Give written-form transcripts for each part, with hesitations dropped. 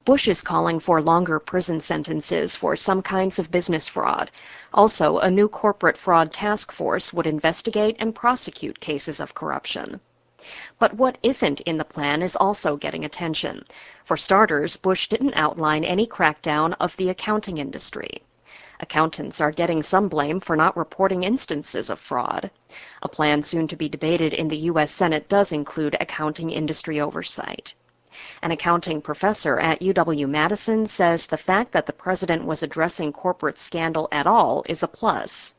Bush is calling for longer prison sentences for some kinds of business fraud. Also, a new corporate fraud task force would investigate and prosecute cases of corruption. But what isn't in the plan is also getting attention. For starters, Bush didn't outline any crackdown of the accounting industry. Accountants are getting some blame for not reporting instances of fraud. A plan soon to be debated in the U.S. Senate does include accounting industry oversight. An accounting professor at UW-Madison says the fact that the president was addressing corporate scandal at all is a plus.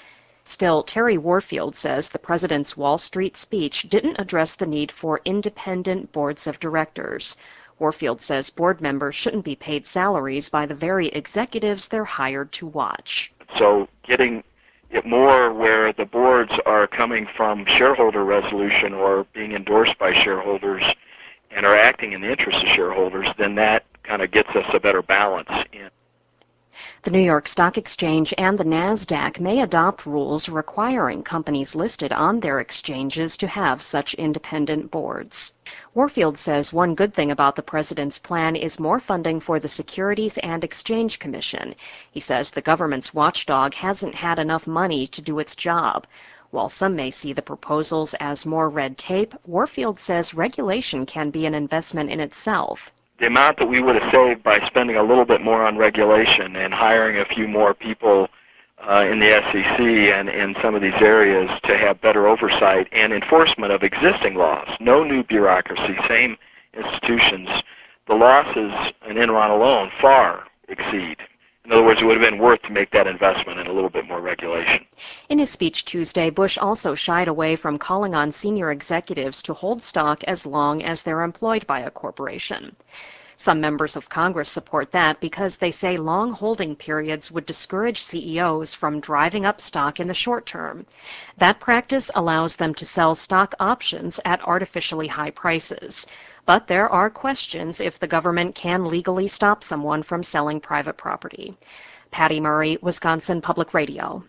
Still, Terry Warfield says the president's Wall Street speech didn't address the need for independent boards of directors. Warfield says board members shouldn't be paid salaries by the very executives they're hired to watch. So getting it more where the boards are coming from shareholder resolution or being endorsed by shareholders and are acting in the interest of shareholders, then that kind of gets us a better balance in. The New York Stock Exchange and the NASDAQ may adopt rules requiring companies listed on their exchanges to have such independent boards. Warfield says one good thing about the president's plan is more funding for the Securities and Exchange Commission. He says the government's watchdog hasn't had enough money to do its job. While some may see the proposals as more red tape, Warfield says regulation can be an investment in itself. The amount that we would have saved by spending a little bit more on regulation and hiring a few more people in the SEC and in some of these areas to have better oversight and enforcement of existing laws. No new bureaucracy, same institutions. The losses in Enron alone far exceed. In other words, it would have been worth to make that investment in a little bit more regulation. In his speech Tuesday, Bush also shied away from calling on senior executives to hold stock as long as they're employed by a corporation. Some members of Congress support that because they say long holding periods would discourage CEOs from driving up stock in the short term. That practice allows them to sell stock options at artificially high prices. But there are questions if the government can legally stop someone from selling private property. Patty Murray, Wisconsin Public Radio.